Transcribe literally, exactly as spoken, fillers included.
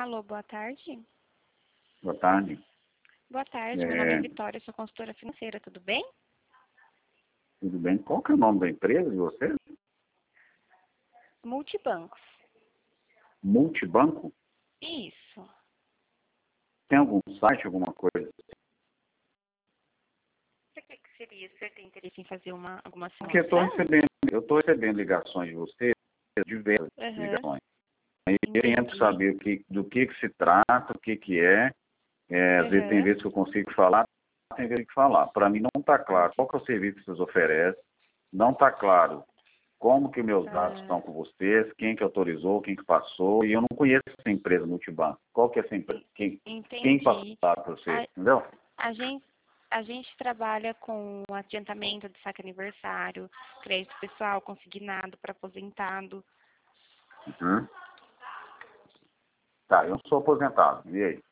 Alô, boa tarde. Boa tarde. Boa tarde, É, meu nome é Vitória, sou consultora financeira, tudo bem? Tudo bem? Qual que é o nome da empresa de vocês? Multibancos. Multibanco? Isso. Tem algum site, alguma coisa? Por que que seria? Você tem interesse em fazer uma, alguma Porque eu estou simulação? recebendo, eu estou recebendo ligações de vocês, diversas Aham, ligações. Aí eu tento entendi. saber o que, do que, que se trata, o que, que é. É, às vezes tem Aham, vezes que eu consigo falar, tem vezes que falar. Para mim não está claro qual que é o serviço que vocês oferecem, não está claro como que meus dados ah, estão com vocês, quem que autorizou, quem que passou, e eu não conheço essa empresa Multibanco. Qual que é essa empresa? Quem, quem passou entendi. para vocês, A, entendeu? a gente, a gente trabalha com adiantamento de saque aniversário, crédito pessoal, consignado para aposentado. Uhum. Tá, eu não sou aposentado, e aí?